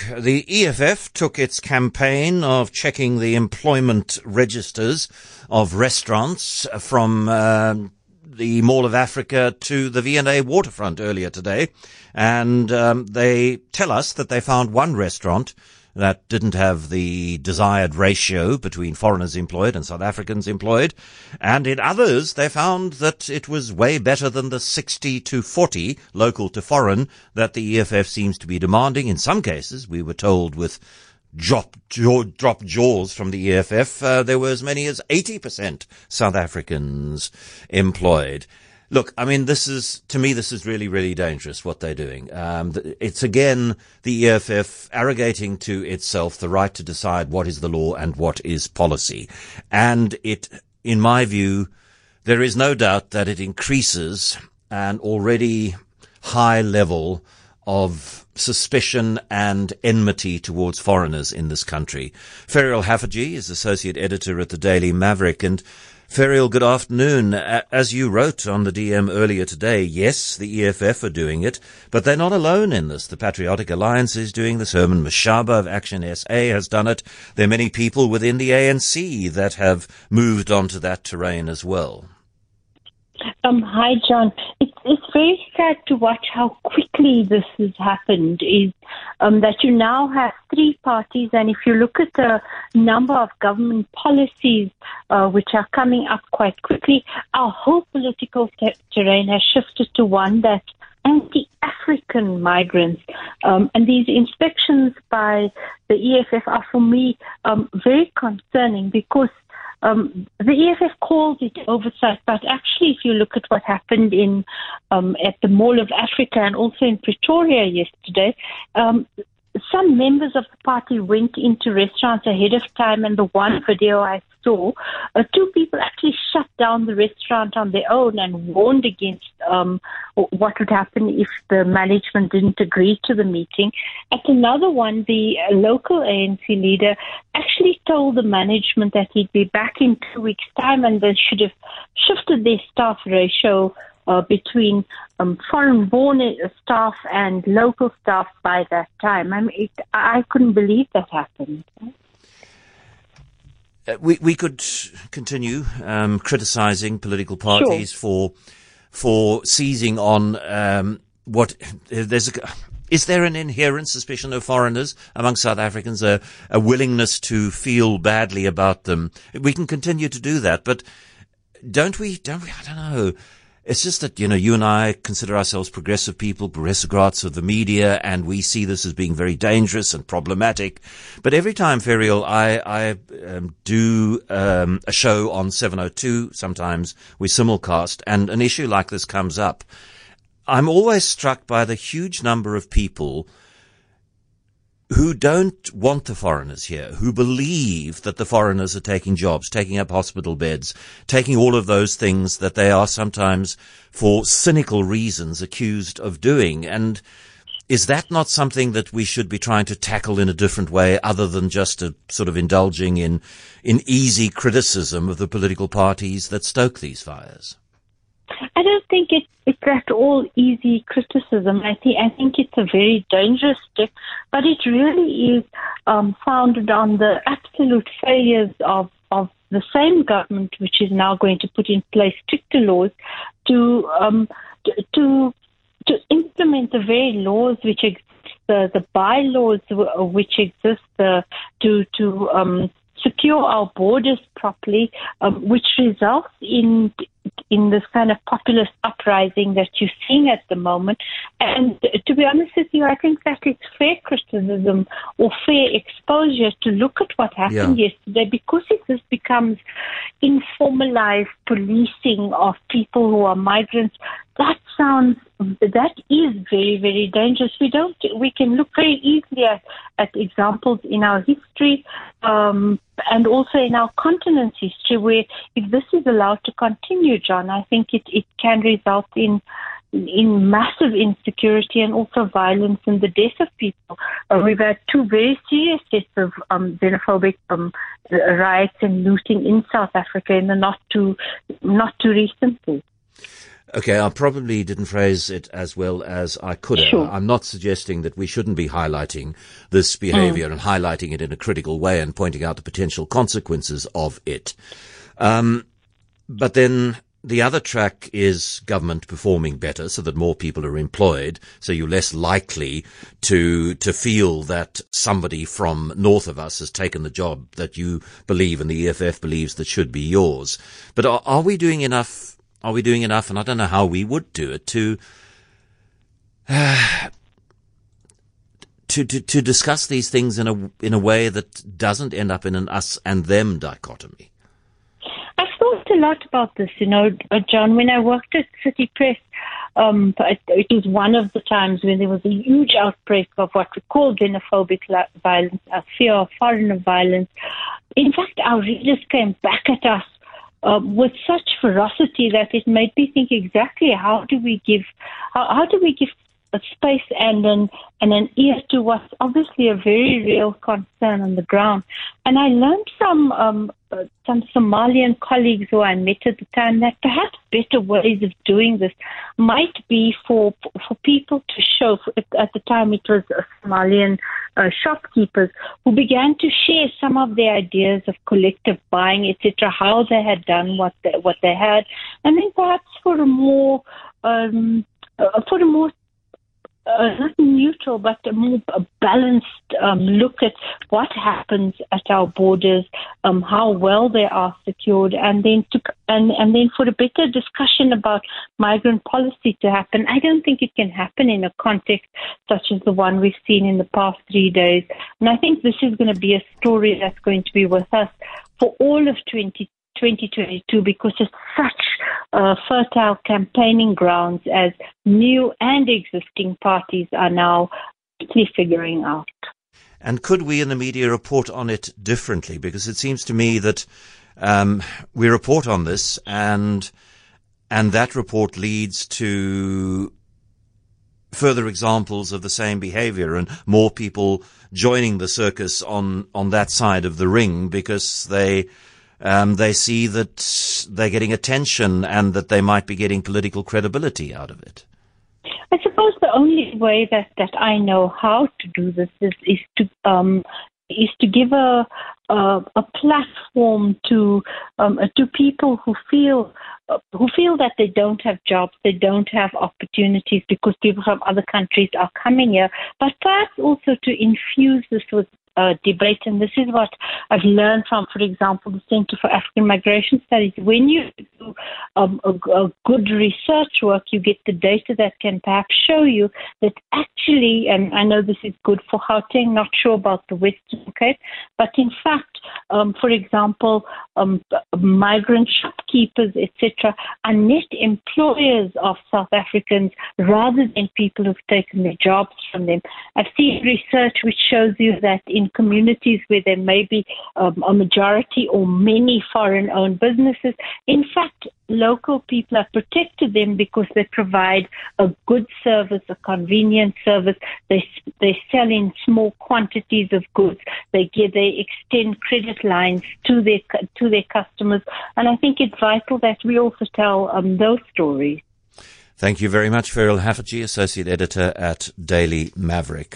the EFF took its campaign of checking the employment registers of restaurants from the Mall of Africa to the V&A waterfront earlier today, and they tell us that they found one restaurant that didn't have the desired ratio between foreigners employed and South Africans employed. And in others, they found that it was way better than the 60 to 40 local to foreign that the EFF seems to be demanding. In some cases, we were told with drop jaws from the EFF, there were as many as 80% South Africans employed. Look, I mean, this is really, really dangerous, what they're doing. It's again the EFF arrogating to itself the right to decide what is the law and what is policy. And it, in my view, there is no doubt that it increases an already high level of suspicion and enmity towards foreigners in this country. Ferial Haffajee is associate editor at the Daily Maverick, and Ferial, good afternoon. As you wrote on the DM earlier today, yes, the EFF are doing it, but they're not alone in this. The Patriotic Alliance is doing this. Herman Mashaba of Action SA has done it. There are many people within the ANC that have moved onto that terrain as well. Hi, John. It's very sad to watch how quickly this has happened, is that you now have three parties, and if you look at the number of government policies which are coming up quite quickly, our whole political terrain has shifted to one that's anti-African migrants. And these inspections by the EFF are, for me, very concerning, because the EFF calls it oversight, but actually, if you look at what happened in at the Mall of Africa and also in Pretoria yesterday, some members of the party went into restaurants ahead of time, and the one video I saw, two people actually shut down the restaurant on their own and warned against what would happen if the management didn't agree to the meeting. At another one, the local ANC leader actually told the management that he'd be back in 2 weeks' time, and they should have shifted their staff ratio between foreign-born staff and local staff by that time. I mean, I couldn't believe that happened. We could continue criticizing political parties for seizing on is there an inherent suspicion of foreigners among South Africans, a willingness to feel badly about them? We can continue to do that, but don't we, I don't know. It's just that, you and I consider ourselves progressive people, progressives of the media, and we see this as being very dangerous and problematic. But every time, Ferial, I do a show on 702, sometimes we simulcast, and an issue like this comes up, I'm always struck by the huge number of people who don't want the foreigners here, who believe that the foreigners are taking jobs, taking up hospital beds, taking all of those things that they are sometimes, for cynical reasons, accused of doing. And is that not something that we should be trying to tackle in a different way, other than just a sort of indulging in easy criticism of the political parties that stoke these fires? I don't think it's at all easy criticism. I think it's a very dangerous step, but it really is founded on the absolute failures of the same government, which is now going to put in place stricter laws to implement the very laws which exist, the bylaws which exist to secure our borders properly, which results in this kind of populist uprising that you're seeing at the moment. And to be honest with you, I think that it's fair criticism or fair exposure to look at what happened yesterday, because if this becomes informalized policing of people who are migrants, that is very, very dangerous. We can look very easily at examples in our history, and also in our continent's history, where if this is allowed to continue, John, I think it can result in massive insecurity and also violence and the death of people. We've had two very serious sets of xenophobic riots and looting in South Africa in the not too recently. Okay, I probably didn't phrase it as well as I could have. Sure. I'm not suggesting that we shouldn't be highlighting this behavior and highlighting it in a critical way and pointing out the potential consequences of it. But then the other track is government performing better so that more people are employed, so you're less likely to feel that somebody from north of us has taken the job that you believe and the EFF believes that should be yours. But are we doing enough? Are we doing enough? And I don't know how we would do it to discuss these things in a way that doesn't end up in an us and them dichotomy. I've thought a lot about this, John. When I worked at City Press, it was one of the times when there was a huge outbreak of what we call xenophobic violence, a fear of foreigner violence. In fact, our readers came back at us with such ferocity that it made me think exactly how do we give a space and an ear to what's obviously a very real concern on the ground. And I learned from some Somalian colleagues who I met at the time that perhaps better ways of doing this might be for people to show. At the time, it was Somalian shopkeepers who began to share some of their ideas of collective buying, etc., how they had done what they had, and then perhaps for a more not neutral, but a more balanced look at what happens at our borders, how well they are secured, and then for a better discussion about migrant policy to happen. I don't think it can happen in a context such as the one we've seen in the past 3 days, and I think this is going to be a story that's going to be with us for all of 2022 because it's such fertile campaigning grounds as new and existing parties are now figuring out. And could we in the media report on it differently? Because it seems to me that we report on this and that report leads to further examples of the same behavior and more people joining the circus on that side of the ring because they see that they're getting attention and that they might be getting political credibility out of it. I suppose the only way that I know how to do this is to give a platform to people who feel that they don't have jobs, they don't have opportunities because people from other countries are coming here, but perhaps also to infuse this with debate. And this is what I've learned from, for example, the Center for African Migration Studies. When you do a good research work, you get the data that can perhaps show you that actually, and I know this is good for Gauteng, not sure about the Western Cape, but in fact, for example, migrant shopkeepers, etc., are net employers of South Africans rather than people who've taken their jobs from them. I've seen research which shows you that in communities where there may be a majority or many foreign-owned businesses, in fact, local people are protected them because they provide a good service, a convenient service. They sell in small quantities of goods. They extend credit lines to their customers, and I think it's vital that we also tell those stories. Thank you very much, Ferrell Haffajee, Associate Editor at Daily Maverick.